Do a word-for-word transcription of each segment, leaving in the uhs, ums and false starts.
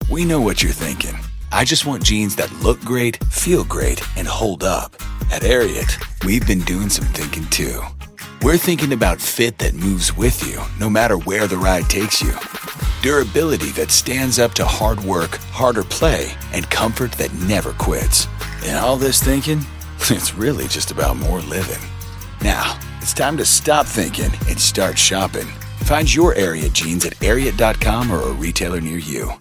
We know what you're thinking. I just want jeans that look great, feel great, and hold up. At Ariat, we've been doing some thinking too. We're thinking about fit that moves with you, no matter where the ride takes you. Durability that stands up to hard work, harder play, and comfort that never quits. And all this thinking, it's really just about more living. Now, it's time to stop thinking and start shopping. Find your Ariat jeans at ariat dot com or a retailer near you.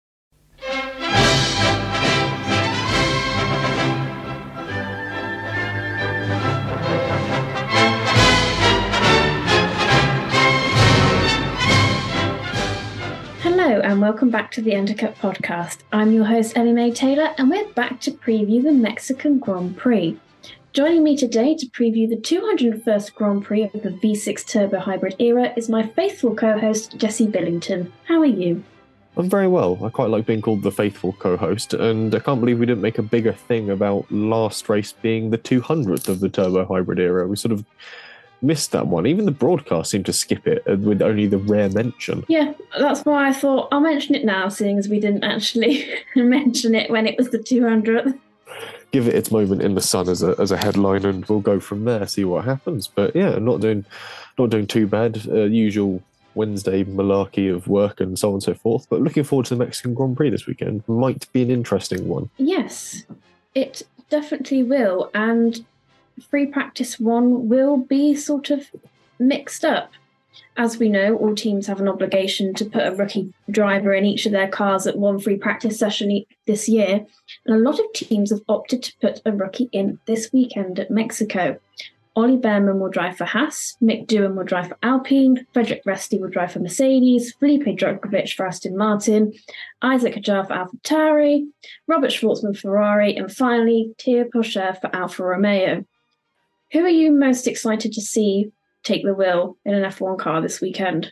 Hello and welcome back to the Entercut podcast. I'm your host Ellie Mae Taylor and we're back to preview the Mexican Grand Prix. Joining me today to preview the two hundred first Grand Prix of the V six Turbo Hybrid era is my faithful co-host Jesse Billington. How are you? I'm very well. I quite like being called the faithful co-host, and I can't believe we didn't make a bigger thing about last race being the two hundredth of the Turbo Hybrid era. We sort of missed that one. Even the broadcast seemed to skip it with only the rare mention. Yeah, that's why I thought I'll mention it now, seeing as we didn't actually mention it when it was the two hundredth. Give it its moment in the sun as a as a headline, and we'll go from there. See what happens. But yeah, not doing not doing too bad. Uh, usual Wednesday malarkey of work and so on and so forth. But looking forward to the Mexican Grand Prix this weekend. Might be an interesting one. Yes, it definitely will. And free practice one will be sort of mixed up. As we know, all teams have an obligation to put a rookie driver in each of their cars at one free practice session e- this year, and a lot of teams have opted to put a rookie in this weekend at Mexico. Ollie Bearman will drive for Haas, Mick Doohan will drive for Alpine, Frederick Resti will drive for Mercedes, Felipe Drugovich for Aston Martin, Isaac Hadjar for AlphaTauri, Robert Schwartzman for Ferrari, and finally Thierry Pourchaire for Alfa Romeo. Who are you most excited to see take the wheel in an F one car this weekend?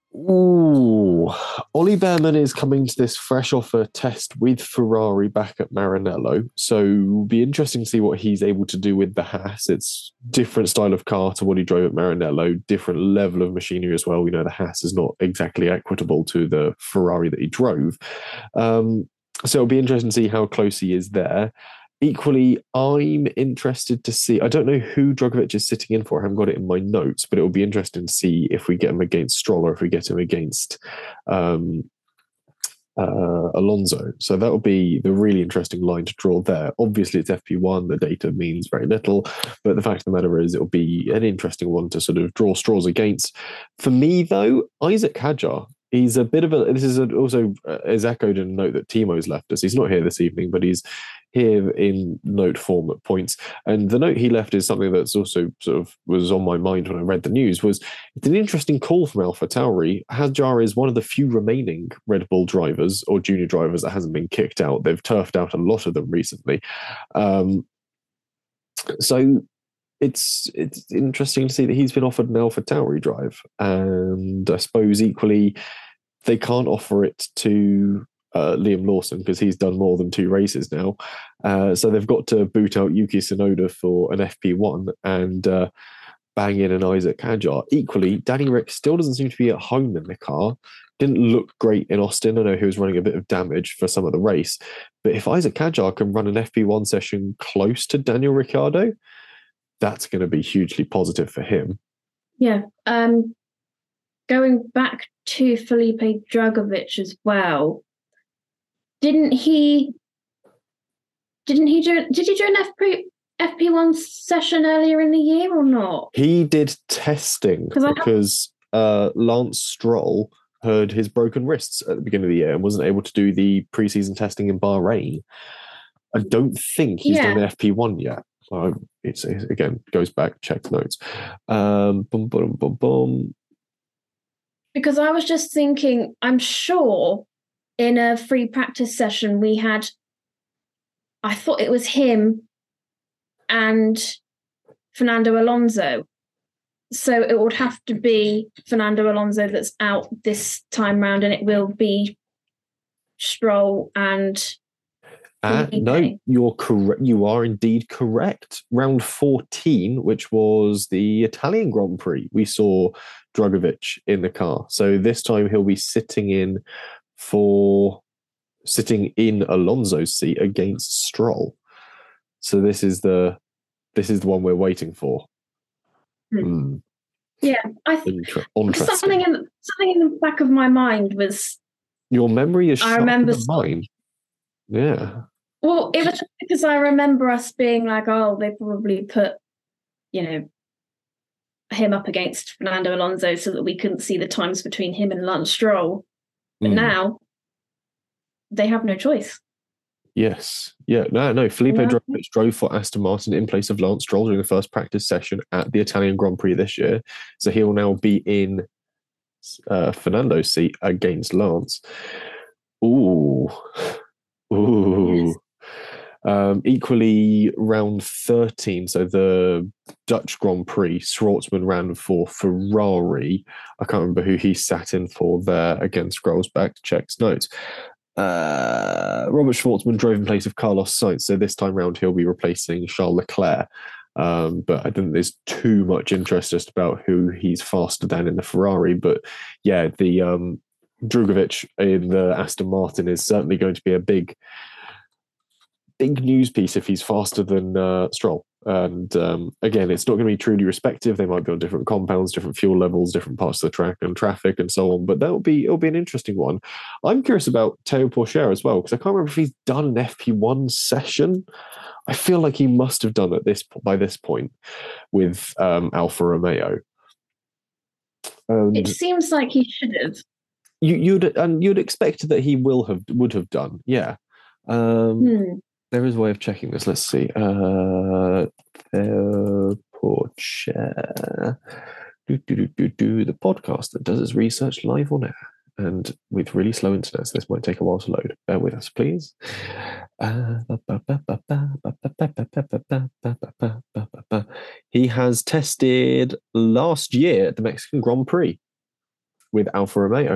Ooh, Ollie Bearman is coming to this fresh off a test with Ferrari back at Maranello, so it'll be interesting to see what he's able to do with the Haas. It's different style of car to what he drove at Maranello, different level of machinery as well. We know the Haas is not exactly equitable to the Ferrari that he drove. Um, so it'll be interesting to see how close he is there. Equally, I'm interested to see, I don't know who Drugovich is sitting in for, I haven't got it in my notes, but it will be interesting to see if we get him against Stroll or if we get him against um, uh, Alonso. So that will be the really interesting line to draw there. Obviously, it's F P one, the data means very little, but the fact of the matter is it will be an interesting one to sort of draw straws against. For me, though, Isaac Hadjar, he's a bit of a, this is a, also uh, is echoed in a note that Timo's left us. He's not here this evening, but he's here in note form at points. And the note he left is something that's also sort of was on my mind when I read the news, was it's an interesting call from AlphaTauri. Hadjar is one of the few remaining Red Bull drivers or junior drivers that hasn't been kicked out. They've turfed out a lot of them recently. Um, so it's it's interesting to see that he's been offered an AlphaTauri drive. And I suppose equally they can't offer it to Uh, Liam Lawson because he's done more than two races now, uh, so they've got to boot out Yuki Tsunoda for an F P one and uh, bang in an Isaac Hadjar. Equally, Danny Rick still doesn't seem to be at home in the car. Didn't look great in Austin. I know he was running a bit of damage for some of the race, but if Isaac Hadjar can run an F P one session close to Daniel Ricciardo, that's going to be hugely positive for him. Yeah, um, going back to Felipe Drugovich as well. Didn't he? Didn't he do? Did he do an F P F P one session earlier in the year or not? He did testing because uh, Lance Stroll heard his broken wrists at the beginning of the year and wasn't able to do the preseason testing in Bahrain. I don't think he's yeah. done F P one yet. So it's, it's again goes back, check notes. Um, boom, boom, boom, boom. Because I was just thinking, I'm sure in a free practice session we had, I thought it was him and Fernando Alonso. So it would have to be Fernando Alonso that's out this time round, and it will be Stroll and Uh, no, you're correct. You are indeed correct. Round fourteen, which was the Italian Grand Prix, we saw Drugovich in the car. So this time he'll be sitting in for sitting in Alonso's seat against Stroll. So this is the this is the one we're waiting for. Hmm. Mm. Yeah, I think Inter- something in something in the back of my mind was. Your memory is I sharper remember than mine. Yeah. Well, it was just because I remember us being like, oh, they probably put, you know, him up against Fernando Alonso so that we couldn't see the times between him and Lance Stroll. But Mm. now they have no choice. Yes. Yeah. No, no. Felipe Yeah. Drugovich drove for Aston Martin in place of Lance Stroll during the first practice session at the Italian Grand Prix this year. So he will now be in uh, Fernando's seat against Lance. Ooh. Ooh. Yes. Um, equally, round thirteen, so the Dutch Grand Prix, Schwartzman ran for Ferrari. I can't remember who he sat in for there. Again, scrolls back to check notes. Uh, Robert Schwartzman drove in place of Carlos Sainz, so this time round he'll be replacing Charles Leclerc. Um, but I think there's too much interest just about who he's faster than in the Ferrari. But yeah, the um, Drugovich in the Aston Martin is certainly going to be a big, big news piece if he's faster than uh, Stroll. And um, again, it's not going to be truly respective. They might be on different compounds, different fuel levels, different parts of the track and traffic and so on. But that'll be it'll be an interesting one. I'm curious about Théo Pourchaire as well, because I can't remember if he's done an F P one session. I feel like he must have done at this by this point with um, Alfa Romeo. And It seems like he should have. You, you'd and you'd expect that he will have would have done, yeah. Um, Hmm. There is a way of checking this. Let's see. Uh, Théo Pourchaire. Do, do, do, do, do. The podcast that does its research live on air and with really slow internet, so this might take a while to load. Bear with us, please. Uh, he has tested last year at the Mexican Grand Prix with Alfa Romeo.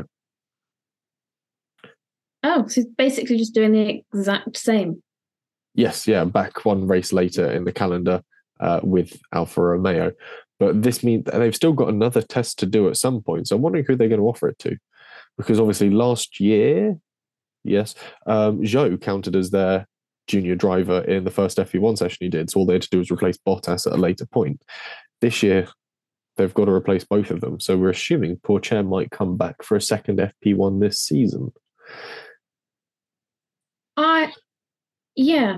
Oh, so he's basically just doing the exact same. Yes, yeah, back one race later in the calendar uh, with Alfa Romeo. But this means that they've still got another test to do at some point. So I'm wondering who they're going to offer it to. Because obviously last year, yes, um, Zhou counted as their junior driver in the first F P one session he did. So all they had to do was replace Bottas at a later point. This year, they've got to replace both of them. So we're assuming Pourchaire might come back for a second F P one this season. I... Yeah.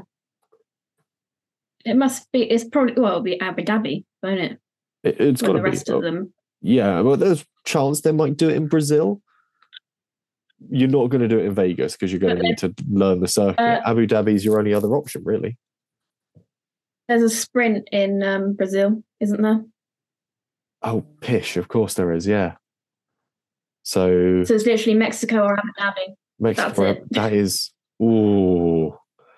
It must be, it's probably, well, it'll be Abu Dhabi, won't it? it it's got to the be. rest of them. Yeah, well, there's a chance they might do it in Brazil. You're not going to do it in Vegas because you're going to need to learn the circuit. Uh, Abu Dhabi is your only other option, really. There's a sprint in um, Brazil, isn't there? Oh, pish, of course there is, yeah. So, so it's literally Mexico or Abu Dhabi. Mexico, That's it. That is, ooh.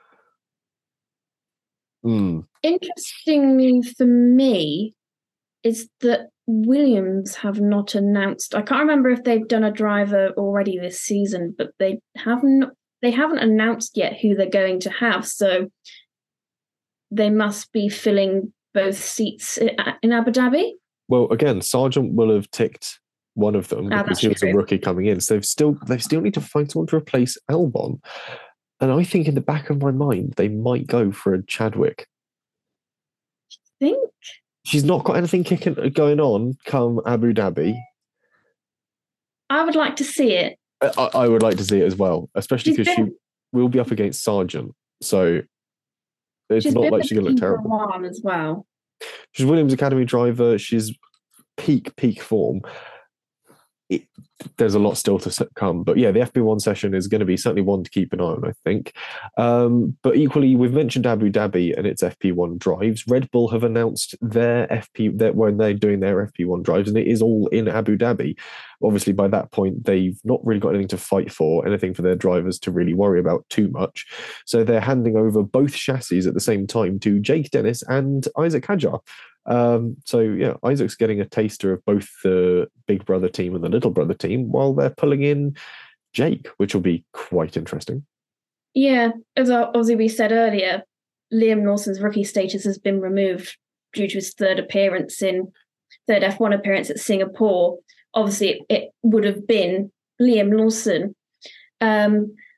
Mm. Interestingly for me is that Williams have not announced. I can't remember if they've done a driver already this season, but they haven't. They haven't announced yet who they're going to have. So they must be filling both seats in Abu Dhabi. Well, again, Sargent will have ticked one of them oh, because he was true. a rookie coming in. So they've still they still need to find someone to replace Albon. And I think in the back of my mind, they might go for a Chadwick. Think? She's not got anything kicking going on come Abu Dhabi. I would like to see it. I, I would like to see it as well, especially because been... she will be up against Sargent. So it's she's not like she's going to look terrible. For a while as well. She's Williams Academy driver. She's peak, peak form. It, there's a lot still to come. But yeah, the F P one session is going to be certainly one to keep an eye on, I think. Um, but equally, we've mentioned Abu Dhabi and its F P one drives. Red Bull have announced their F P that when they're doing their F P one drives, and it is all in Abu Dhabi. Obviously, by that point, they've not really got anything to fight for, anything for their drivers to really worry about too much. So they're handing over both chassis at the same time to Jake Dennis and Isaac Hadjar. Um, so, yeah, Isaac's getting a taster of both the big brother team and the little brother team while they're pulling in Jake, which will be quite interesting. Yeah, as obviously we said earlier, Liam Lawson's rookie status has been removed due to his third appearance in third F one appearance at Singapore. Obviously, it, it would have been Liam Lawson. Um,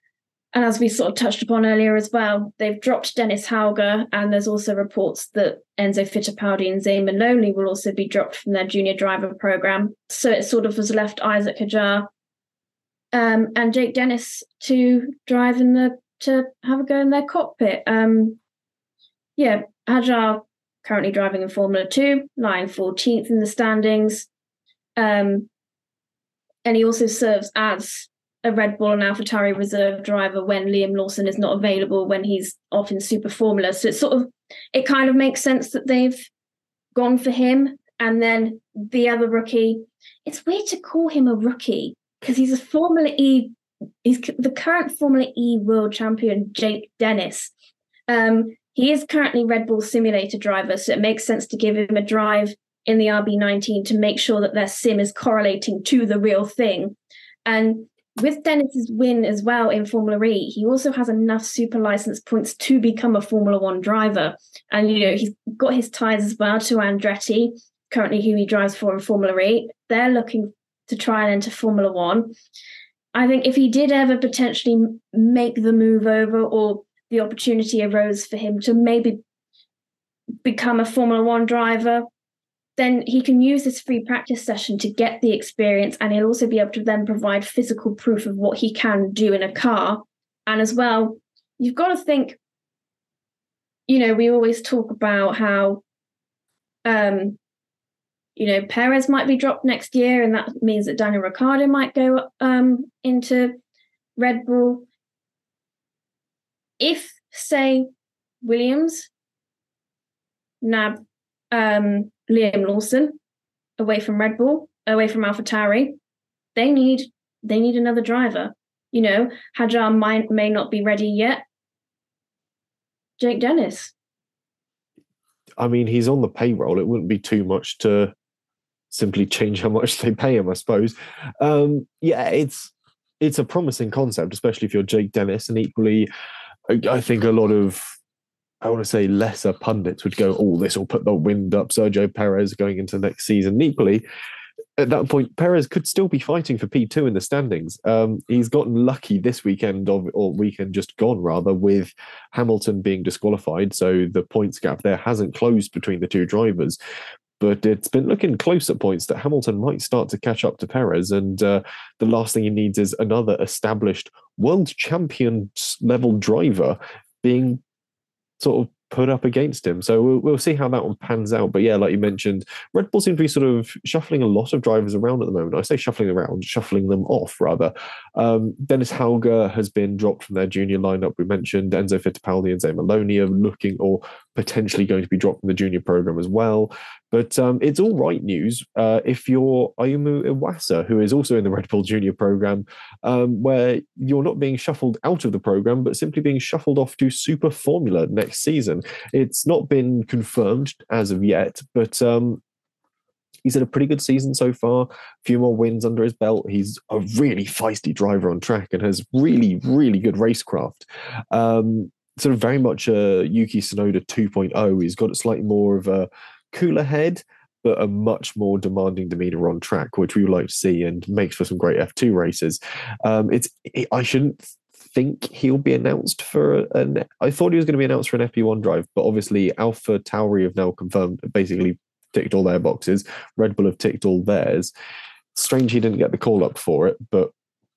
And as we sort of touched upon earlier as well, they've dropped Dennis Hauger, and there's also reports that Enzo Fittipaldi and Zane Maloney will also be dropped from their junior driver program. So it sort of has left Isaac Hajar um, and Jake Dennis to drive in the to have a go in their cockpit. Um, yeah, Hajar currently driving in Formula Two, lying fourteenth in the standings, um, and he also serves as a Red Bull and AlphaTauri reserve driver when Liam Lawson is not available, when he's off in Super Formula. So it's sort of, it kind of makes sense that they've gone for him. And then the other rookie, it's weird to call him a rookie because he's a Formula E, he's the current Formula E world champion, Jake Dennis. Um, he is currently Red Bull simulator driver, so it makes sense to give him a drive in the R B nineteen to make sure that their sim is correlating to the real thing. And with Dennis's win as well in Formula E, he also has enough super license points to become a Formula One driver. And, you know, he's got his ties as well to Andretti, currently who he drives for in Formula E. They're looking to try and enter Formula One. I think if he did ever potentially make the move over, or the opportunity arose for him to maybe become a Formula One driver, then he can use this free practice session to get the experience, and he'll also be able to then provide physical proof of what he can do in a car. And as well, you've got to think, you know, we always talk about how, um, you know, Perez might be dropped next year, and that means that Daniel Ricciardo might go um, into Red Bull. If, say, Williams nab um, Liam Lawson away from Red Bull, away from AlphaTauri, they need they need another driver. You know, Hajar might, may not be ready yet. Jake Dennis. I mean, he's on the payroll. It wouldn't be too much to simply change how much they pay him, I suppose. Um, yeah, it's it's a promising concept, especially if you're Jake Dennis, and equally, I, I think a lot of, I want to say lesser pundits would go, oh, this will put the wind up Sergio Perez going into next season. And equally, at that point, Perez could still be fighting for P two in the standings. Um, he's gotten lucky this weekend, of, or weekend just gone rather, with Hamilton being disqualified. So the points gap there hasn't closed between the two drivers. But it's been looking close at points that Hamilton might start to catch up to Perez. And uh, the last thing he needs is another established world champion level driver being sort of put up against him. So we'll, we'll see how that one pans out. But yeah, like you mentioned, Red Bull seem to be sort of shuffling a lot of drivers around at the moment. I say shuffling around, shuffling them off rather. Um, Dennis Hauger has been dropped from their junior lineup. We mentioned Enzo Fittipaldi and Zane Maloney are looking or potentially going to be dropped from the junior program as well. But um, it's all right news uh, if you're Ayumu Iwasa, who is also in the Red Bull Junior program, um, where you're not being shuffled out of the program, but simply being shuffled off to Super Formula next season. It's not been confirmed as of yet, but um, he's had a pretty good season so far. A few more wins under his belt. He's a really feisty driver on track and has really, really good racecraft. Um, sort of very much a Yuki Tsunoda two point oh. He's got slightly more of a cooler head, but a much more demanding demeanor on track, which we would like to see, and makes for some great F two races. Um, it's it, I shouldn't think he'll be announced for an. I thought he was going to be announced for an F P one drive, but obviously AlphaTauri have now confirmed, basically ticked all their boxes. Red Bull have ticked all theirs. Strange he didn't get the call up for it, but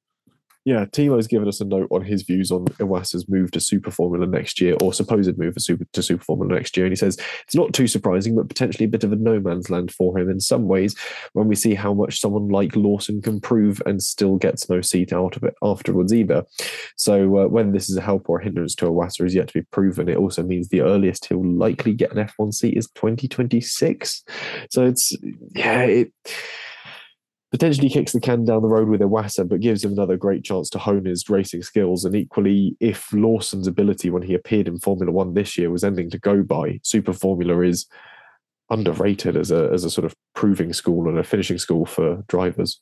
yeah, Timo's given us a note on his views on Iwasa's move to Super Formula next year, or supposed move for super, to Super Formula next year. And he says it's not too surprising, but potentially a bit of a no man's land for him in some ways when we see how much someone like Lawson can prove and still gets no seat out of it afterwards either. So uh, when this is a help or a hindrance to Iwasa is yet to be proven, it also means the earliest he'll likely get an F one seat is twenty twenty-six. So it's, yeah, it potentially kicks the can down the road with Iwasa, but gives him another great chance to hone his racing skills. And equally, if Lawson's ability when he appeared in Formula One this year was ending to go by, Super Formula is underrated as a as a sort of proving school and a finishing school for drivers.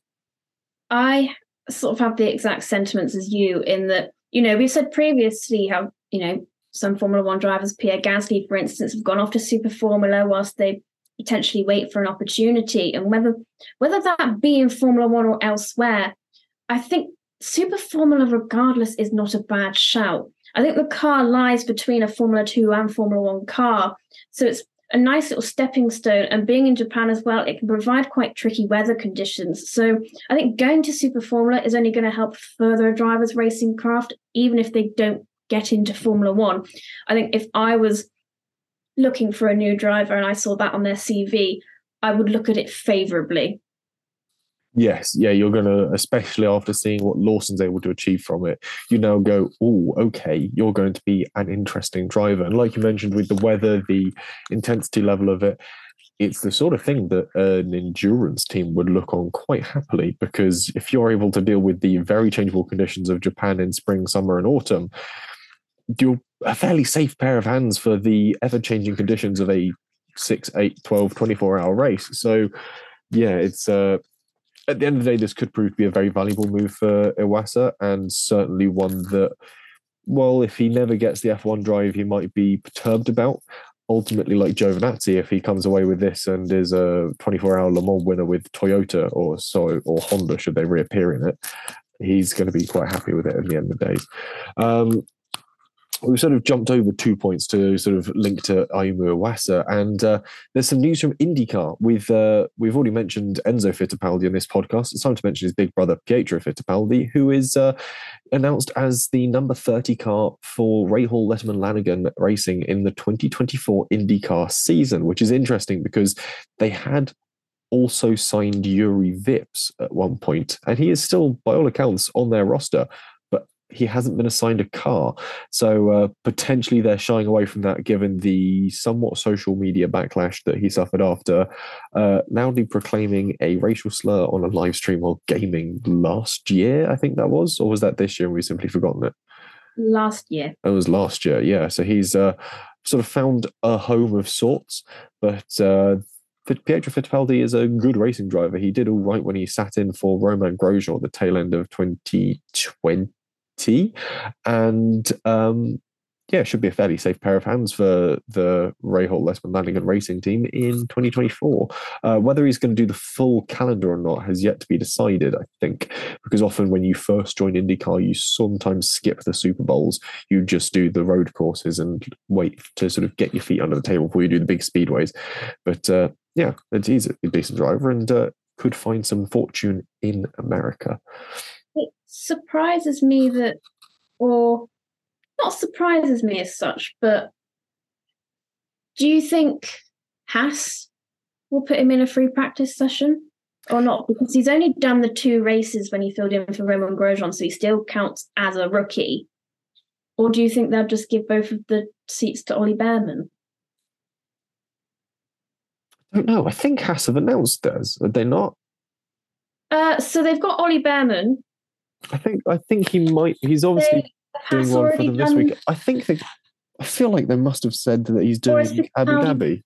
I sort of have the exact sentiments as you in that, you know, we've said previously how, you know, some Formula One drivers, Pierre Gasly, for instance, have gone off to Super Formula whilst they potentially wait for an opportunity, and whether whether that be in Formula One or elsewhere, I think Super Formula, regardless, is not a bad shout. I think the car lies between a Formula Two and Formula One car, so it's a nice little stepping stone. And being in Japan as well, it can provide quite tricky weather conditions. So I think going to Super Formula is only going to help further a driver's racing craft, even if they don't get into Formula One. I think if I was looking for a new driver and I saw that on their C V, I would look at it favourably. Yes, yeah, you're going to, especially after seeing what Lawson's able to achieve from it, you now go, oh, okay, you're going to be an interesting driver. And like you mentioned, with the weather, the intensity level of it, it's the sort of thing that an endurance team would look on quite happily, because if you're able to deal with the very changeable conditions of Japan in spring, summer, and autumn, you're a fairly safe pair of hands for the ever-changing conditions of a six, eight, twelve, twenty-four hour race. So, yeah, it's... Uh, at the end of the day, this could prove to be a very valuable move for Iwasa, and certainly one that, well, if he never gets the F one drive, he might be perturbed about. Ultimately, like Giovinazzi, if he comes away with this and is a twenty-four hour Le Mans winner with Toyota or so, or Honda, should they reappear in it, he's going to be quite happy with it at the end of the day. Um, We've sort of jumped over two points to sort of link to Ayumu Iwasa, and uh, there's some news from IndyCar. We've uh, we've already mentioned Enzo Fittipaldi on this podcast. It's time to mention his big brother Pietro Fittipaldi, who is uh, announced as the number thirty car for Rahal Letterman Lanigan Racing in the twenty twenty-four IndyCar season, which is interesting because they had also signed Yuri Vips at one point, and he is still, by all accounts, on their roster. He hasn't been assigned a car. So uh, potentially they're shying away from that, given the somewhat social media backlash that he suffered after uh, loudly proclaiming a racial slur on a live stream while gaming last year, I think that was. Or was that this year and we've simply forgotten it? Last year. It was last year, yeah. So he's uh, sort of found a home of sorts. But uh, Pietro Fittipaldi is a good racing driver. He did all right when he sat in for Romain Grosjean at the tail end of twenty twenty. And um, yeah, should be a fairly safe pair of hands for the Rahal Letterman Lanigan Racing team in twenty twenty-four. Uh, whether he's going to do the full calendar or not has yet to be decided, I think, because often when you first join IndyCar, you sometimes skip the Super Bowls. You just do the road courses and wait to sort of get your feet under the table before you do the big speedways. But uh, yeah, he's a decent driver and uh, could find some fortune in America. It surprises me that, or not surprises me as such, but do you think Haas will put him in a free practice session or not? Because he's only done the two races when he filled in for Romain Grosjean, so he still counts as a rookie. Or do you think they'll just give both of the seats to Ollie Behrman? I don't know. I think Haas have announced theirs. Are they not? Uh, so they've got Ollie Behrman. I think I think he might. He's obviously doing one for them this week. I think they. I feel like they must have said that he's doing Abu Dhabi.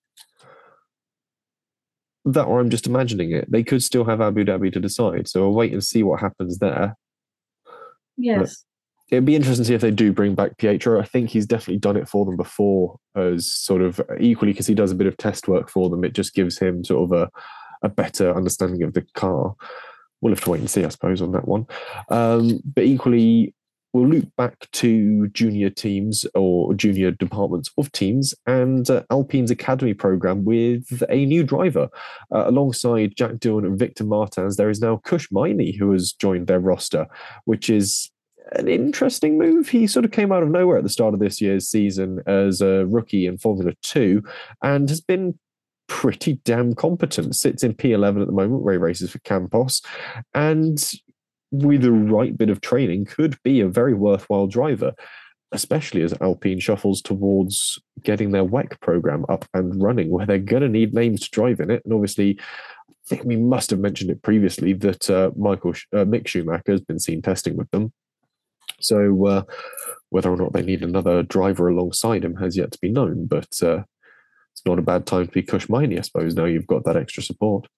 That, or I'm just imagining it. They could still have Abu Dhabi to decide. So we'll wait and see what happens there. Yes. But it'd be interesting to see if they do bring back Pietro. I think he's definitely done it for them before, as sort of equally because he does a bit of test work for them. It just gives him sort of a a better understanding of the car. We'll have to wait and see, I suppose, on that one. Um, but equally, we'll loop back to junior teams or junior departments of teams and uh, Alpine's academy program with a new driver. Uh, alongside Jack Doohan and Victor Martins, there is now Kush Maini, who has joined their roster, which is an interesting move. He sort of came out of nowhere at the start of this year's season as a rookie in Formula two and has been pretty damn competent. Sits in P eleven at the moment, where he races for Campos, and with the right bit of training could be a very worthwhile driver, especially as Alpine shuffles towards getting their W E C program up and running, where they're going to need names to drive in it. And obviously, I think we must have mentioned it previously that uh, Michael uh, Mick Schumacher has been seen testing with them. So uh, whether or not they need another driver alongside him has yet to be known, but uh, it's not a bad time to be Kush Maini, I suppose, now you've got that extra support.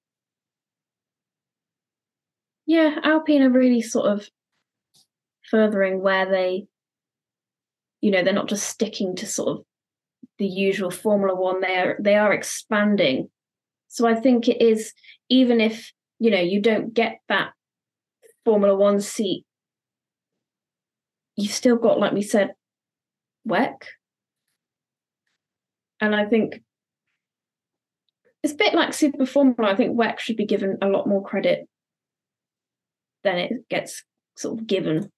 Yeah, Alpine are really sort of furthering where they, you know, they're not just sticking to sort of the usual Formula One. They are, they are expanding. So I think it is, even if, you know, you don't get that Formula One seat you've still got, like we said, W E C. And I think it's a bit like Super Formula. I think W E C should be given a lot more credit than it gets sort of given.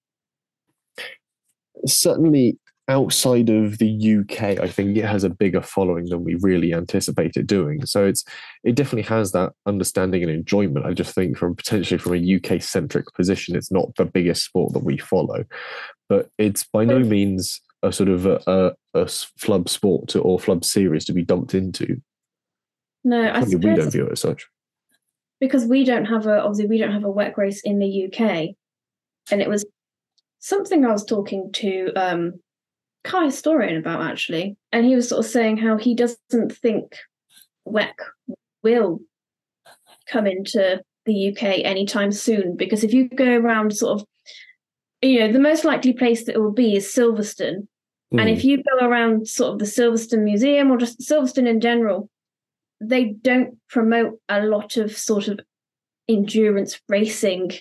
Certainly outside of the U K, I think it has a bigger following than we really anticipated doing. So it's it definitely has that understanding and enjoyment. I just think from potentially from a U K-centric position, it's not the biggest sport that we follow. But it's by no means a sort of a, a, a flub sport to, or flub series to be dumped into. No, I Certainly suppose we don't view it as such. Because we don't have a, obviously we don't have a W E C race in the U K. And it was something I was talking to um, car historian about, actually. And he was sort of saying how he doesn't think W E C will come into the U K anytime soon, because if you go around sort of, you know, the most likely place that it will be is Silverstone. Mm. And if you go around sort of the Silverstone Museum or just Silverstone in general, they don't promote a lot of sort of endurance racing,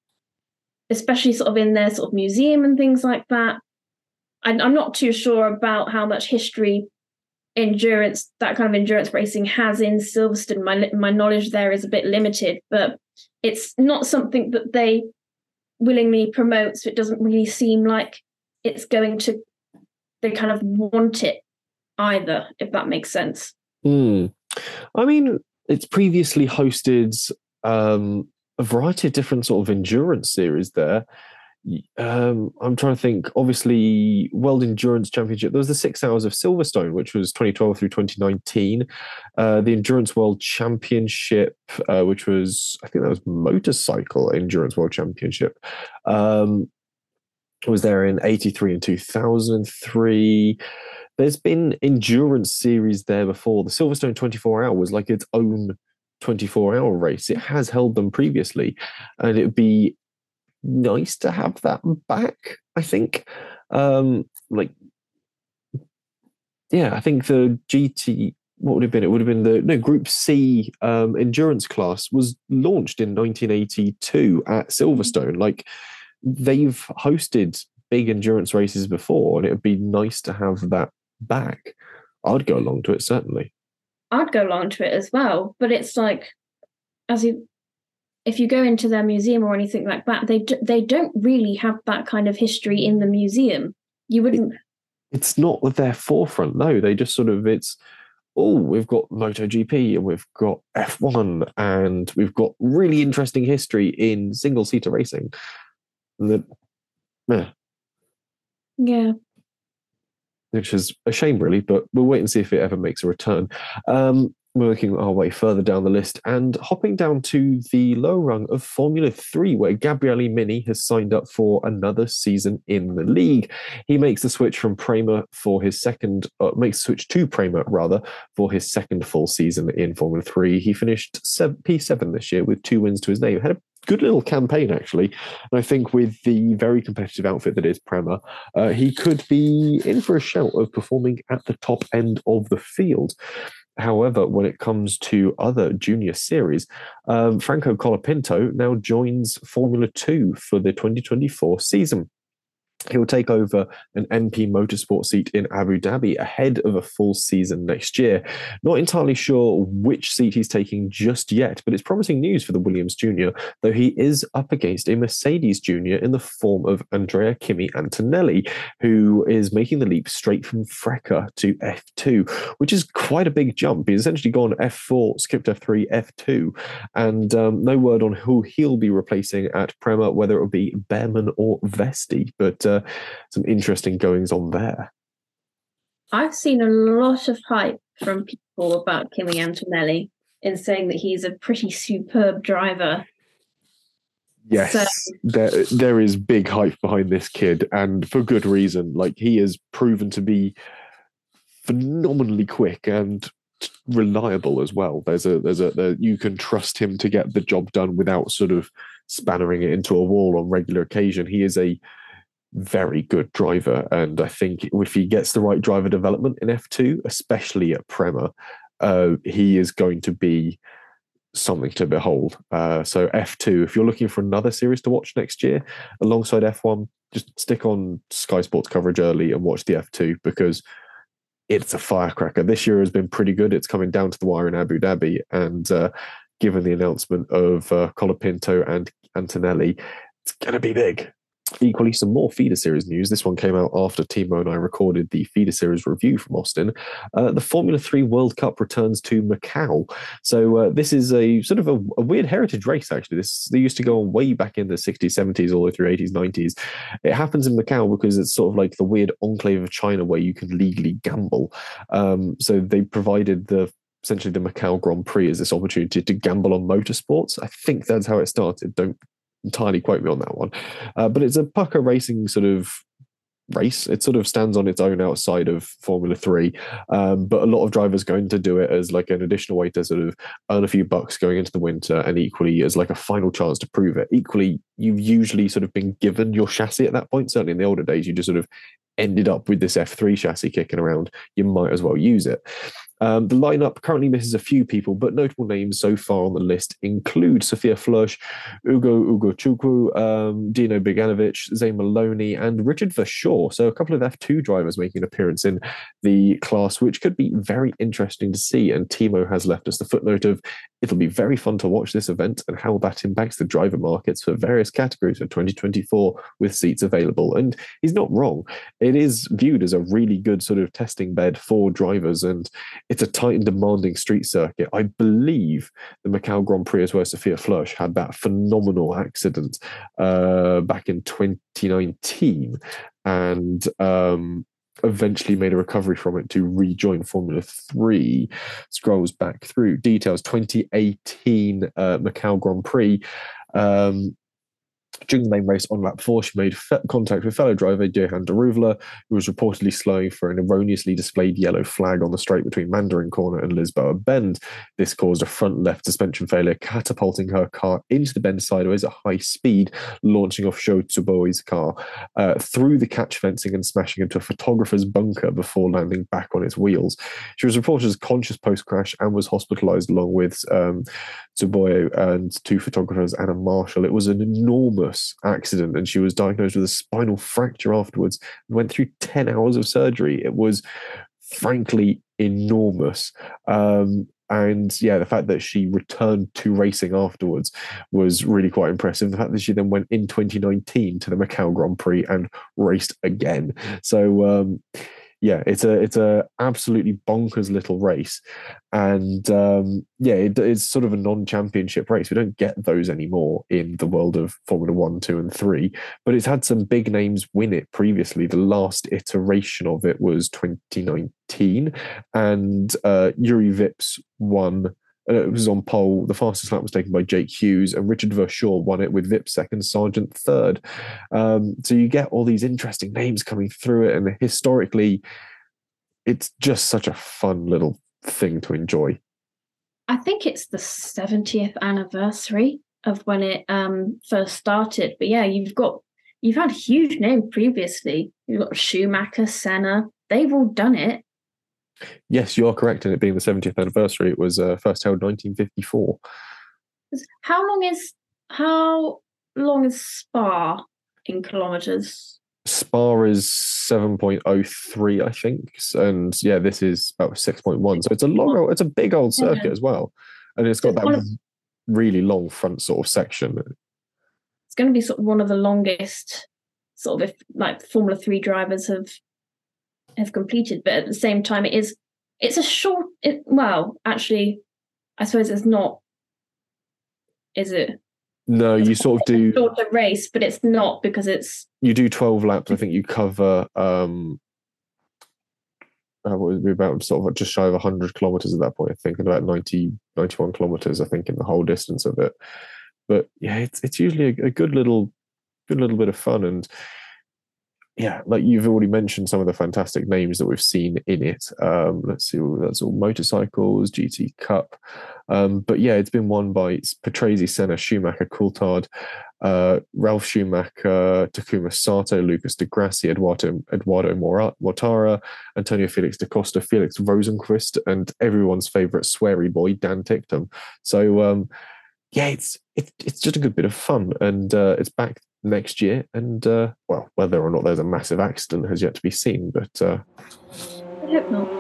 especially sort of in their sort of museum and things like that. And I'm not too sure about how much history endurance, that kind of endurance racing has in Silverstone. My, my knowledge there is a bit limited, but it's not something that they willingly promote. So it doesn't really seem like it's going to, they kind of want it either, if that makes sense. Hmm. I mean, it's previously hosted um, a variety of different sort of endurance series there. Um, I'm trying to think, obviously, World Endurance Championship. There was the Six Hours of Silverstone, which was twenty twelve through twenty nineteen. Uh, the Endurance World Championship, uh, which was, I think that was Motorcycle Endurance World Championship. Um, was there in eighty-three and two thousand three. There's been endurance series there before. The Silverstone twenty-four hour was like its own twenty-four hour race. It has held them previously, and it'd be nice to have that back, I think. Um, like, yeah, I think the G T, what would it have been? It would have been the, no, Group C um, endurance class was launched in nineteen eighty-two at Silverstone. Like, they've hosted big endurance races before, and it would be nice to have that back. I'd go along to it, certainly. I'd go along to it as well, but it's like, as you, if you go into their museum or anything like that, they d- they don't really have that kind of history in the museum. You wouldn't. It, it's not with their forefront, no. They just sort of, it's, oh, we've got MotoGP and we've got F one and we've got really interesting history in single-seater racing. And the, yeah. Yeah. Which is a shame, really, but we'll wait and see if it ever makes a return. Um, we're looking our way further down the list and hopping down to the low rung of Formula three, where Gabriele Mini has signed up for another season in the league. He makes the switch from Prema for his second, uh, makes the switch to Prema, rather, for his second full season in Formula three. He finished P seven this year with two wins to his name. Had a good little campaign, actually. And I think with the very competitive outfit that is Prema, uh, he could be in for a shout of performing at the top end of the field. However, when it comes to other junior series, um, Franco Colapinto now joins Formula two for the twenty twenty-four season. He'll take over an M P Motorsport seat in Abu Dhabi ahead of a full season next year. Not entirely sure which seat he's taking just yet, but it's promising news for the Williams Junior, though he is up against a Mercedes Junior in the form of Andrea Kimi Antonelli, who is making the leap straight from Freca to F two, which is quite a big jump. He's essentially gone F four, skipped F three, F two, and um, no word on who he'll be replacing at Prema, whether it will be Behrman or Vesti, but uh, some interesting goings on there. I've seen a lot of hype from people about Kimi Antonelli in saying that he's a pretty superb driver. Yes, so, there there is big hype behind this kid, and for good reason. Like, he has proven to be phenomenally quick and reliable as well. There's a there's a there, you can trust him to get the job done without sort of spannering it into a wall on regular occasion. He is a very good driver, and I think if he gets the right driver development in F two, especially at Prema, uh, he is going to be something to behold. Uh, so F two, if you're looking for another series to watch next year alongside F one, just stick on Sky Sports coverage early and watch the F two because it's a firecracker. This year has been pretty good. It's coming down to the wire in Abu Dhabi, and uh, given the announcement of uh, Colapinto and Antonelli, it's going to be big. Equally, some more feeder series news. This one came out after Timo and I recorded the feeder series review from Austin. Uh, the Formula three World Cup returns to Macau. So uh, this is a sort of a, a weird heritage race, actually. This They used to go on way back in the sixties, seventies, all the way through eighties, nineties. It happens in Macau because it's sort of like the weird enclave of China where you can legally gamble. Um, so they provided the essentially the Macau Grand Prix as this opportunity to gamble on motorsports. I think that's how it started. Don't entirely quote me on that one. Uh, but it's a pucker racing sort of race. It sort of stands on its own outside of Formula three. Um, but a lot of drivers going to do it as like an additional way to sort of earn a few bucks going into the winter, and equally as like a final chance to prove it. Equally, you've usually sort of been given your chassis at that point. Certainly in the older days, you just sort of ended up with this F three chassis kicking around. You might as well use it. Um, the lineup currently misses a few people, but notable names so far on the list include Sophia Flörsch, Ugo Ugochukwu, um, Dino Beganovic, Zane Maloney, and Richard Verschoor. So a couple of F two drivers making an appearance in the class, which could be very interesting to see. And Timo has left us the footnote of it'll be very fun to watch this event and how that impacts the driver markets for various categories for twenty twenty-four with seats available. And he's not wrong. It is viewed as a really good sort of testing bed for drivers, and it's a tight and demanding street circuit. I believe the Macau Grand Prix is where Sophia Flörsch had that phenomenal accident uh, back in twenty nineteen and um, eventually made a recovery from it to rejoin Formula three. Scrolls back through details. twenty eighteen uh, Macau Grand Prix. Um, During the main race on lap four, she made fe- contact with fellow driver Johan Daruvla, who was reportedly slowing for an erroneously displayed yellow flag on the straight between Mandarin Corner and Lisboa Bend. This caused a front left suspension failure, catapulting her car into the bend sideways at high speed, launching off Sho Tsuboi's car uh, through the catch fencing and smashing into a photographer's bunker before landing back on its wheels. She was reported as conscious post-crash and was hospitalized along with um, Tsuboi and two photographers and a marshal. It was an enormous accident, and she was diagnosed with a spinal fracture afterwards and went through ten hours of surgery. It was frankly enormous. Um, and yeah, the fact that she returned to racing afterwards was really quite impressive. The fact that she then went in twenty nineteen to the Macau Grand Prix and raced again. So um, yeah, it's a it's a absolutely bonkers little race, and um, yeah, it, it's sort of a non-championship race. We don't get those anymore in the world of Formula One, Two, and Three. But it's had some big names win it previously. The last iteration of it was twenty nineteen, and uh, Yuri Vips won. It was on pole. The fastest lap was taken by Jake Hughes, and Richard Verschoor won it with Vip second, Sargent third. Um, so you get all these interesting names coming through it, and historically, it's just such a fun little thing to enjoy. I think it's the seventieth anniversary of when it um, first started. But yeah, you've got you've had huge names previously. You've got Schumacher, Senna. They've all done it. Yes, you are correct. And it being the seventieth anniversary, it was uh, first held nineteen fifty-four. How long is how long is Spa in kilometers? Spa is seven point oh three, I think, and yeah, this is about six point one. So it's a long, it's a big old circuit yeah. as well, and it's got it's that of, really long front sort of section. It's going to be sort of one of the longest, sort of if like Formula Three drivers have. have completed, but at the same time it is it's a short it, well actually I suppose it's not, is it? No, it's you sort of do shorter race, but it's not, because it's you do twelve laps. I think you cover um uh, what would be about sort of just shy of one hundred kilometers at that point, I think, and about ninety, ninety-one kilometers I think in the whole distance of it. But yeah, it's it's usually a, a good little good little bit of fun. And yeah, like you've already mentioned some of the fantastic names that we've seen in it. Um, let's see, that's all motorcycles, G T Cup. Um, but yeah, it's been won by Patrese, Senna, Schumacher, Coulthard, uh, Ralf Schumacher, Takuma Sato, Lucas Di Grassi, Eduardo, Eduardo Mortara, Antonio Felix da Costa, Felix Rosenqvist, and everyone's favourite sweary boy, Dan Ticktum. So um, yeah, it's, it's it's just a good bit of fun, and uh, it's back next year. And, uh, well, whether or not there's a massive accident has yet to be seen, but... Uh, I hope not.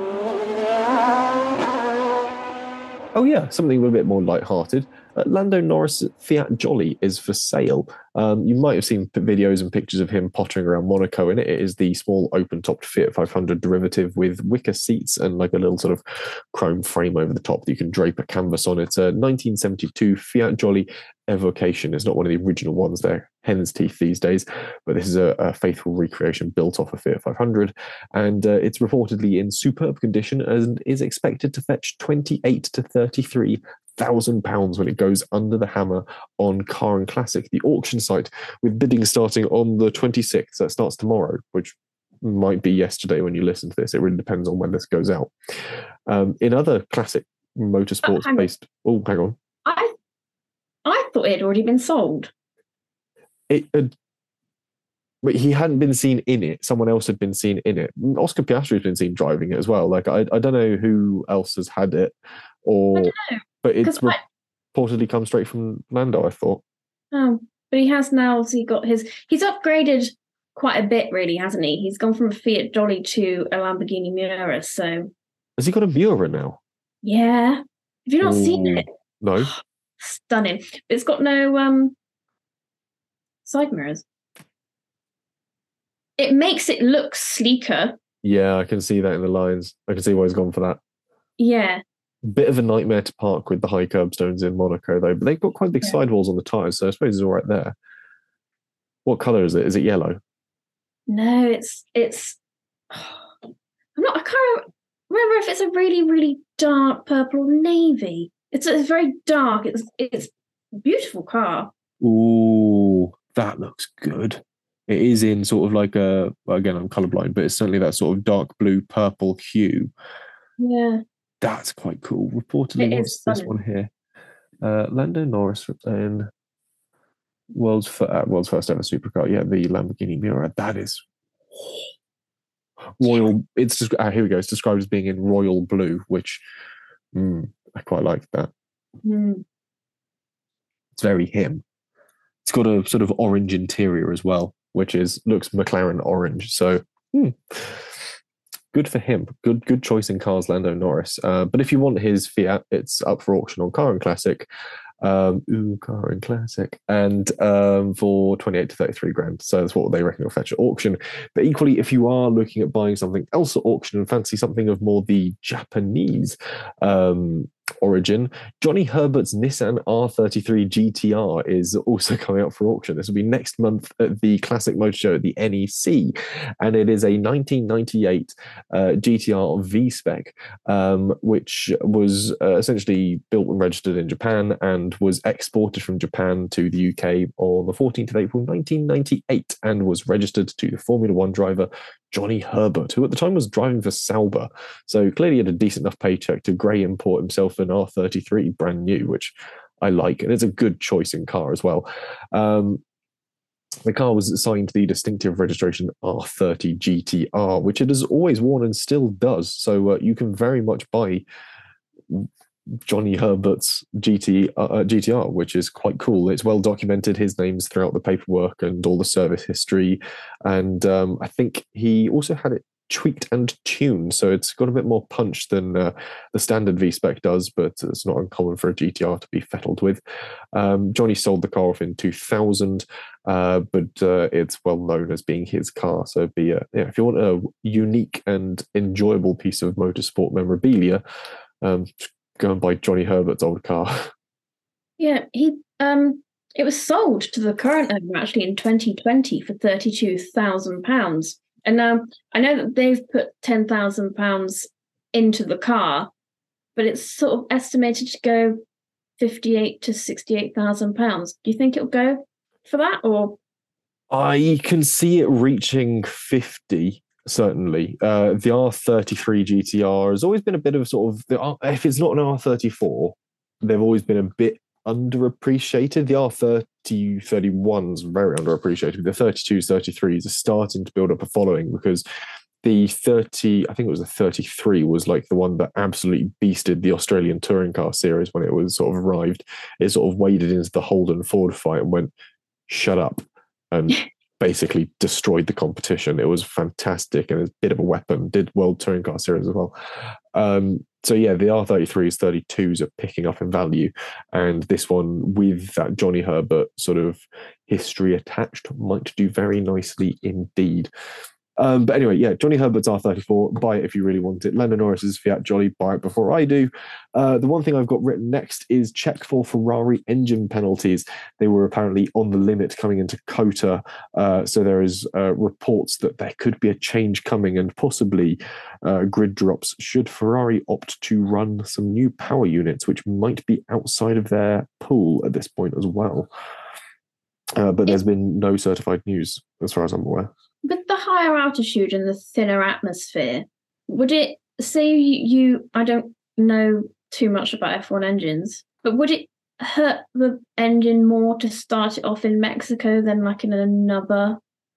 Oh, yeah, something a bit more light-hearted. Uh, Lando Norris Fiat Jolly is for sale. Um, you might have seen videos and pictures of him pottering around Monaco in it. It is the small open-topped Fiat five hundred derivative with wicker seats and like a little sort of chrome frame over the top that you can drape a canvas on. It's a nineteen seventy-two Fiat Jolly Evocation. It's not one of the original ones. They're hen's teeth these days, but this is a, a faithful recreation built off a Fiat five hundred, and uh, it's reportedly in superb condition and is expected to fetch twenty-eight to thirty-three thousand pounds when it goes under the hammer on Car and Classic, the auction site, with bidding starting on the twenty-sixth. That starts tomorrow, which might be yesterday when you listen to this. It really depends on when this goes out. Um, in other classic motorsports uh, based, oh, hang on, I I thought it had already been sold. It had, but he hadn't been seen in it. Someone else had been seen in it. Oscar Piastri has been seen driving it as well. Like I, I don't know who else has had it, or I don't know. But it's I, reportedly come straight from Lando, I thought. Oh, but he has now obviously got his... He's upgraded quite a bit, really, hasn't he? He's gone from a Fiat Jolly to a Lamborghini Miura, so... Has he got a Miura now? Yeah. Have you not Ooh, seen it? No. Stunning. It's got no um side mirrors. It makes it look sleeker. Yeah, I can see that in the lines. I can see why he's gone for that. Yeah. Bit of a nightmare to park with the high curbstones in Monaco, though. But they've got quite big yeah. sidewalls on the tyres, so I suppose it's all right there. What colour is it? Is it yellow? No, it's it's. I'm not. I can't remember if it's a really really dark purple or navy. It's it's very dark. It's it's a beautiful car. Ooh, that looks good. It is in sort of like a. Well, again, I'm colourblind, but it's certainly that sort of dark blue purple hue. Yeah. That's quite cool. Reportedly, what's this one here? Uh, Lando Norris in world's uh, world's first ever supercar. Yeah, the Lamborghini Miura. That is royal. It's just, uh, here we go. It's described as being in royal blue, which mm, I quite like that. Mm. It's very him. It's got a sort of orange interior as well, which is looks McLaren orange. So. Hmm. Good for him. Good good choice in cars, Lando Norris. Uh, but if you want his Fiat, it's up for auction on Car and Classic. Um, ooh, Car and Classic. And um, for twenty-eight to thirty-three grand. So that's what they reckon will fetch at auction. But equally, if you are looking at buying something else at auction and fancy something of more the Japanese um, origin, Johnny Herbert's Nissan R thirty-three G T R is also coming up for auction. This will be next month at the Classic Motor Show at the N E C, and it is a nineteen ninety-eight uh, G T R V-Spec, um, which was uh, essentially built and registered in Japan and was exported from Japan to the U K on the fourteenth of April nineteen ninety-eight and was registered to the Formula One driver Johnny Herbert, who at the time was driving for Sauber. So clearly had a decent enough paycheck to grey import himself an R thirty-three brand new, which I like. And it's a good choice in car as well. Um, the car was assigned the distinctive registration R thirty G T R, which it has always worn and still does. So uh, you can very much buy Johnny Herbert's G T, uh, G T R, which is quite cool. It's well documented. His name's throughout the paperwork and all the service history. And um, I think he also had it tweaked and tuned, so it's got a bit more punch than uh, the standard V-Spec does, but it's not uncommon for a G T R to be fettled with. Um, Johnny sold the car off in two thousand, uh, but uh, it's well known as being his car. So be a, yeah, if you want a unique and enjoyable piece of motorsport memorabilia, um, go and buy Johnny Herbert's old car. Yeah, he um, it was sold to the current owner actually in twenty twenty for thirty-two thousand pounds. And now I know that they've put ten thousand pounds into the car, but it's sort of estimated to go fifty-eight to sixty-eight thousand pounds. Do you think it'll go for that, or? I can see it reaching fifty. Certainly, uh, the R thirty-three G T R has always been a bit of sort of the, if it's not an R thirty-four, they've always been a bit underappreciated. The R thirty, thirty-one's very underappreciated. The thirty-twos, thirty-threes are starting to build up a following because the thirty, I think it was the thirty-three, was like the one that absolutely beasted the Australian touring car series when it was sort of arrived. It sort of waded into the Holden Ford fight and went, shut up. and basically destroyed the competition. It was fantastic and a bit of a weapon. Did World Touring Car Series as well. Um, so yeah, the R thirty-threes, thirty-twos are picking up in value, and this one with that Johnny Herbert sort of history attached might do very nicely indeed. Um, but anyway, yeah, Johnny Herbert's R thirty-four, buy it if you really want it. Lando Norris's Fiat Jolly, buy it before I do. Uh, the one thing I've got written next is check for Ferrari engine penalties. They were apparently on the limit coming into COTA, uh, so there is uh, reports that there could be a change coming and possibly uh, grid drops should Ferrari opt to run some new power units, which might be outside of their pool at this point as well. Uh, but there's been no certified news as far as I'm aware. With the higher altitude and the thinner atmosphere, would it, say you, I don't know too much about F one engines, but would it hurt the engine more to start it off in Mexico than like in another?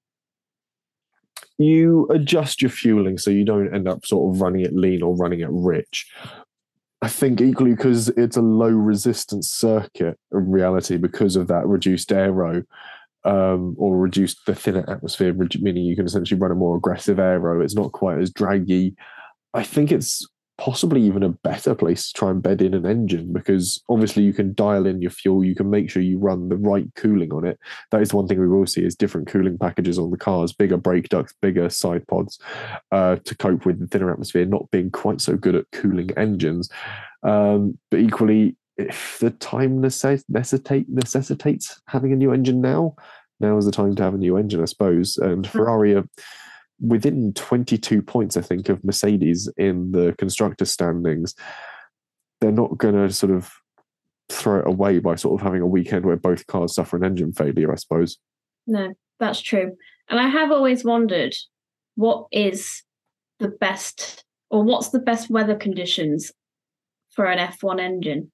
You adjust your fueling so you don't end up sort of running it lean or running it rich. I think equally because it's a low resistance circuit in reality because of that reduced aero. Um, or reduce the thinner atmosphere, meaning you can essentially run a more aggressive aero. It's not quite as draggy. I think it's possibly even a better place to try and bed in an engine because obviously you can dial in your fuel. You can make sure you run the right cooling on it. That is one thing we will see is different cooling packages on the cars, bigger brake ducts, bigger side pods uh, to cope with the thinner atmosphere not being quite so good at cooling engines. Um, but equally, if the time necess- necessitate, necessitates having a new engine now, now is the time to have a new engine, I suppose. And Ferrari are within twenty-two points, I think, of Mercedes in the constructor standings. They're not going to sort of throw it away by sort of having a weekend where both cars suffer an engine failure, I suppose. No, that's true. And I have always wondered what is the best, or what's the best weather conditions for an F one engine?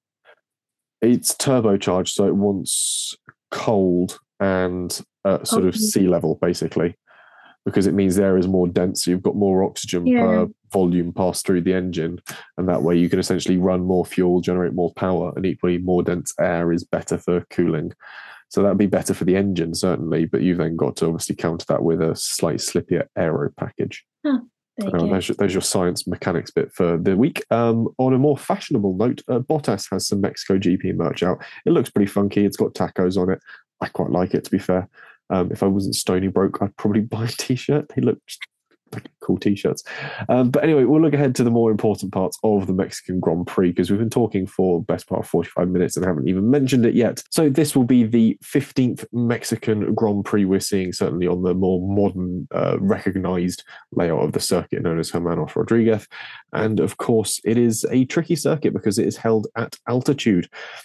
It's turbocharged, so it wants cold and uh, sort of sea level, basically, because it means air is more dense. So you've got more oxygen yeah. per volume passed through the engine, and that way you can essentially run more fuel, generate more power, and equally more dense air is better for cooling. So that'd be better for the engine, certainly, but you've then got to obviously counter that with a slightly slippier aero package. Huh. Uh, there's, your, there's your science mechanics bit for the week. Um, on a more fashionable note, uh, Bottas has some Mexico G P merch out. It looks pretty funky. It's got tacos on it. I quite like it, to be fair. Um, if I wasn't stony broke, I'd probably buy a T-shirt. They look like cool T-shirts. Um, but anyway, we'll look ahead to the more important parts of the Mexican Grand Prix because we've been talking for the best part of forty-five minutes and haven't even mentioned it yet. So this will be the fifteenth Mexican Grand Prix we're seeing, certainly on the more modern, uh, recognised layout of the circuit known as Hermanos Rodriguez. And of course, it is a tricky circuit because it is held at altitude.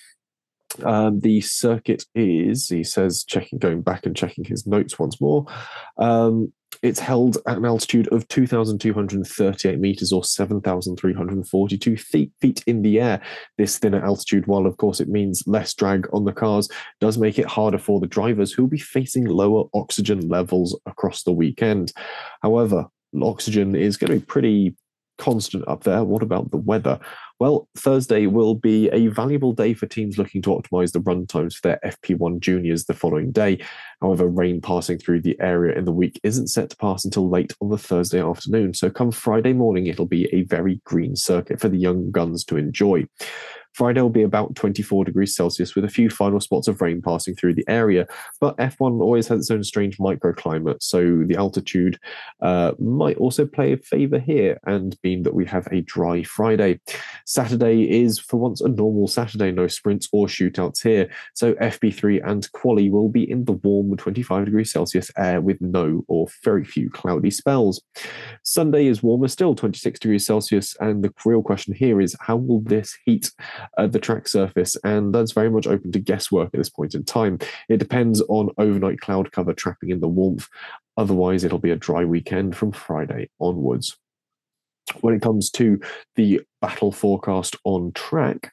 Um, the circuit is, he says, checking, going back and checking his notes once more. Um, it's held at an altitude of two thousand two hundred thirty-eight metres or seven thousand three hundred forty-two feet, feet in the air. This thinner altitude, while of course it means less drag on the cars, does make it harder for the drivers who will be facing lower oxygen levels across the weekend. However, oxygen is going to be pretty constant up there. What about the weather? Well, Thursday will be a valuable day for teams looking to optimise the run times for their F P one juniors the following day. However, rain passing through the area in the week isn't set to pass until late on the Thursday afternoon, so come Friday morning it'll be a very green circuit for the young guns to enjoy. Friday will be about twenty-four degrees Celsius with a few final spots of rain passing through the area, but F one always has its own strange microclimate, so the altitude uh, might also play a favour here and mean that we have a dry Friday. Saturday is for once a normal Saturday, no sprints or shootouts here, so F P three and Quali will be in the warm twenty-five degrees Celsius air with no or very few cloudy spells. Sunday is warmer still, twenty-six degrees Celsius, and the real question here is how will this heat Uh, the track surface, and that's very much open to guesswork at this point in time. It depends on overnight cloud cover trapping in the warmth. Otherwise, it'll be a dry weekend from Friday onwards. When it comes to the battle forecast on track,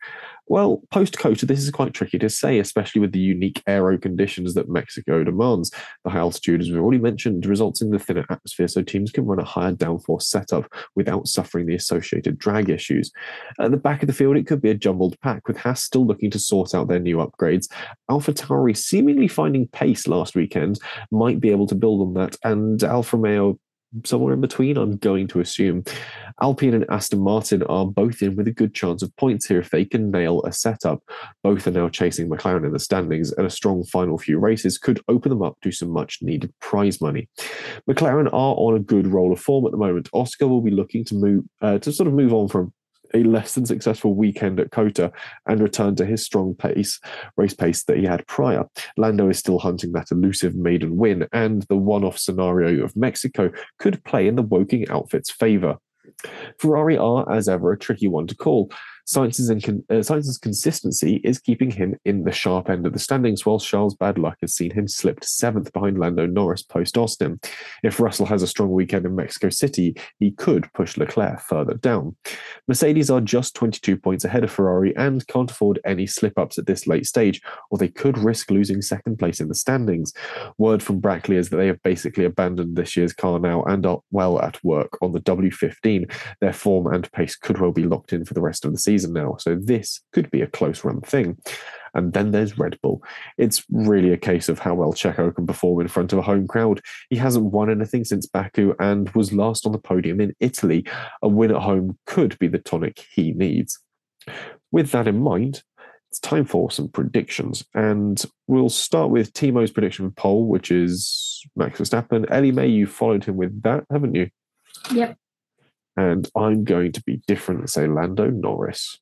Well, post-COTA, this is quite tricky to say, especially with the unique aero conditions that Mexico demands. The high altitude, as we've already mentioned, results in the thinner atmosphere, so teams can run a higher downforce setup without suffering the associated drag issues. At the back of the field, it could be a jumbled pack, with Haas still looking to sort out their new upgrades. AlphaTauri seemingly finding pace last weekend, might be able to build on that, and Alfa Romeo somewhere in between, I'm going to assume. Alpine and Aston Martin are both in with a good chance of points here if they can nail a setup. Both are now chasing McLaren in the standings, and a strong final few races could open them up to some much-needed prize money. McLaren are on a good roll of form at the moment. Oscar will be looking to move uh, to sort of move on from a less than successful weekend at COTA and return to his strong pace, race pace that he had prior. Lando is still hunting that elusive maiden win, and the one-off scenario of Mexico could play in the Woking outfit's favour. Ferrari are, as ever, a tricky one to call. Sainz's, incon- uh, Sainz's consistency is keeping him in the sharp end of the standings, while Charles' bad luck has seen him slip to seventh behind Lando Norris post-Austin. If Russell has a strong weekend in Mexico City, he could push Leclerc further down. Mercedes are just twenty-two points ahead of Ferrari and can't afford any slip-ups at this late stage, or they could risk losing second place in the standings. Word from Brackley is that they have basically abandoned this year's car now and are well at work on the W fifteen. Their form and pace could well be locked in for the rest of the season now, so this could be a close run thing. And then there's Red Bull. It's really a case of how well Checo can perform in front of a home crowd. He hasn't won anything since Baku and was last on the podium in Italy. A win at home could be the tonic he needs. With that in mind, it's time for some predictions, and we'll start with Timo's prediction poll, which is Max Verstappen. Ellie May, you followed him with that, haven't you? Yep. And I'm going to be different and say Lando Norris.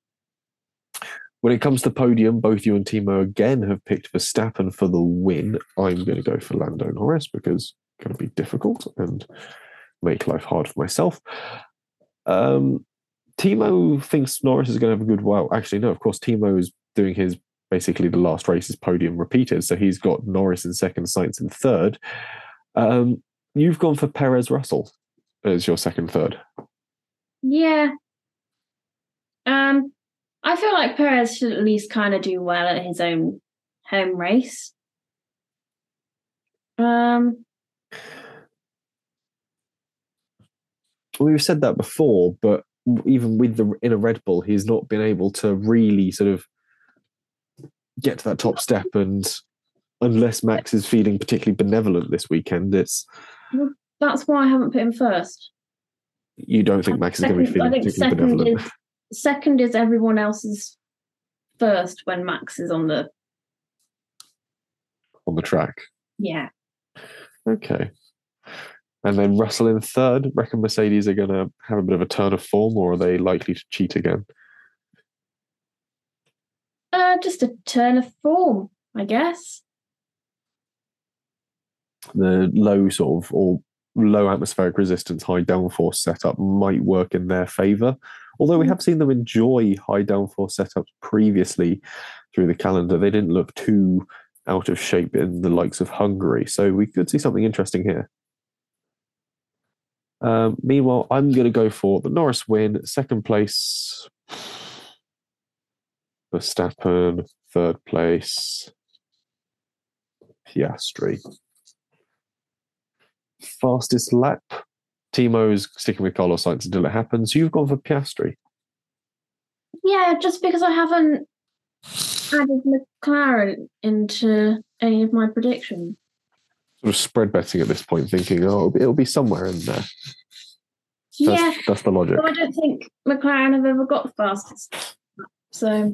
When it comes to podium, both you and Timo again have picked Verstappen for the win. I'm going to go for Lando Norris because it's going to be difficult and make life hard for myself. Um, Timo thinks Norris is going to have a good while. Actually, no, of course, Timo is doing his basically the last race's podium repeated. So he's got Norris in second, Sainz in third. Um, you've gone for Perez Russell as your second, third. Yeah. Um, I feel like Perez should at least kind of do well at his own home race. Um, We've said that before, but even with the in a Red Bull, he's not been able to really sort of get to that top step. And unless Max is feeling particularly benevolent this weekend, it's that's why I haven't put him first. You don't think Max second, is going to be feeling particularly benevolent? Is, second is everyone else's first when Max is on the on the track. Yeah. Okay. And then Russell in third. Reckon Mercedes are going to have a bit of a turn of form, or are they likely to cheat again? Uh, just a turn of form, I guess. The low sort of or low atmospheric resistance, high downforce setup might work in their favour. Although we have seen them enjoy high downforce setups previously through the calendar, they didn't look too out of shape in the likes of Hungary. So we could see something interesting here. Um, meanwhile, I'm going to go for the Norris win, second place, Verstappen, third place, Piastri. Fastest lap, Timo's sticking with Carlos Sainz until it happens. You've gone for Piastri. Yeah, just because I haven't added McLaren into any of my predictions. Sort of spread betting at this point, thinking, oh, it'll be, it'll be somewhere in there. That's, yeah, that's the logic. Well, I don't think McLaren have ever got the fastest. So,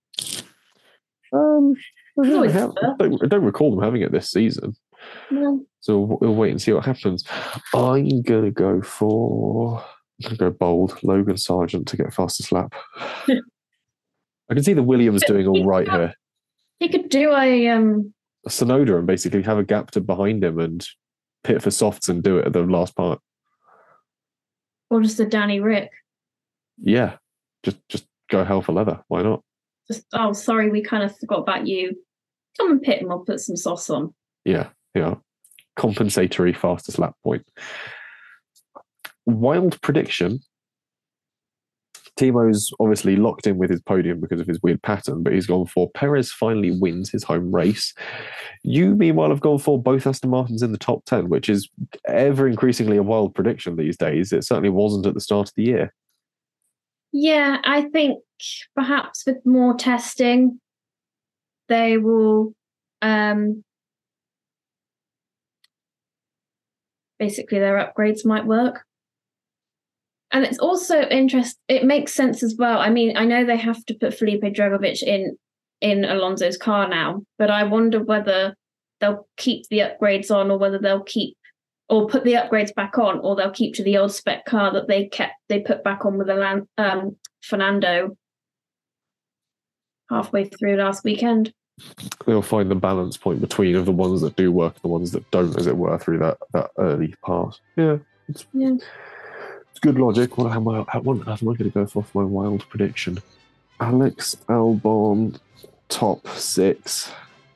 um, I don't, have, I don't, I don't recall them having it this season. No. So we'll wait and see what happens. I'm gonna go for. I'm gonna go bold. Logan Sargent to get fastest lap. I can see the Williams doing all right here. He could do a um. A Tsunoda and basically have a gap to behind him and pit for softs and do it at the last part. Or just a Danny Rick. Yeah, just just go hell for leather. Why not? Just oh, sorry, we kind of forgot about you. Come and pit him. I'll put some sauce on. Yeah, yeah. Compensatory fastest lap point. Wild prediction. Timo's obviously locked in with his podium because of his weird pattern, but he's gone for Perez finally wins his home race. You, meanwhile, have gone for both Aston Martins in the top ten, which is ever increasingly a wild prediction these days. It certainly wasn't at the start of the year. Yeah, I think perhaps with more testing, they will um, basically their upgrades might work. And it's also interest. It makes sense as well. I mean, I know they have to put Felipe Drugovich in in Alonso's car now, but I wonder whether they'll keep the upgrades on, or whether they'll keep or put the upgrades back on, or they'll keep to the old spec car that they kept they put back on with the um, Fernando halfway through last weekend. They'll find the balance point between of the ones that do work and the ones that don't, as it were, through that that early part. Yeah, it's, yeah. it's good logic. What am I? What am I going to go for for my wild prediction? Alex Albon top six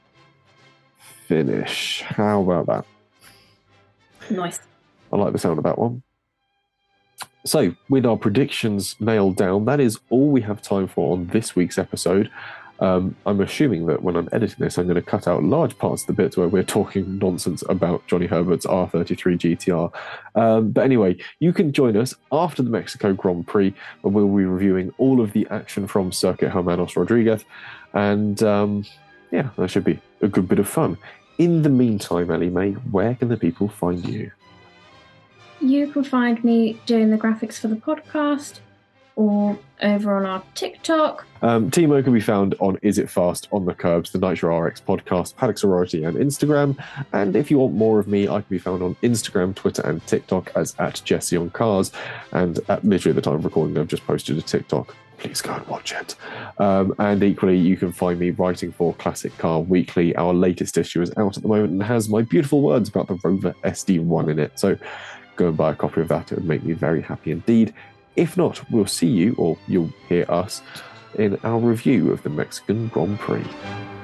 finish. How about that? Nice. I like the sound of that one. So, with our predictions nailed down, that is all we have time for on this week's episode. Um, I'm assuming that when I'm editing this, I'm going to cut out large parts of the bits where we're talking nonsense about Johnny Herbert's R thirty-three G T R. Um, but anyway, you can join us after the Mexico Grand Prix, where we'll be reviewing all of the action from Circuit Hermanos Rodriguez. And um, yeah, that should be a good bit of fun. In the meantime, Ellie May, where can the people find you? You can find me doing the graphics for the podcast or over on our TikTok. Um, Timo can be found on Is It Fast on the Curbs, the Nitro R X podcast, Paddock Sorority and Instagram. And if you want more of me, I can be found on Instagram, Twitter and TikTok as at Jesse on Cars. And at literally the time of recording, I've just posted a TikTok. Please go and watch it. Um, and equally, you can find me writing for Classic Car Weekly. Our latest issue is out at the moment and has my beautiful words about the Rover S D one in it. So go and buy a copy of that. It would make me very happy indeed. If not, we'll see you, or you'll hear us, in our review of the Mexican Grand Prix.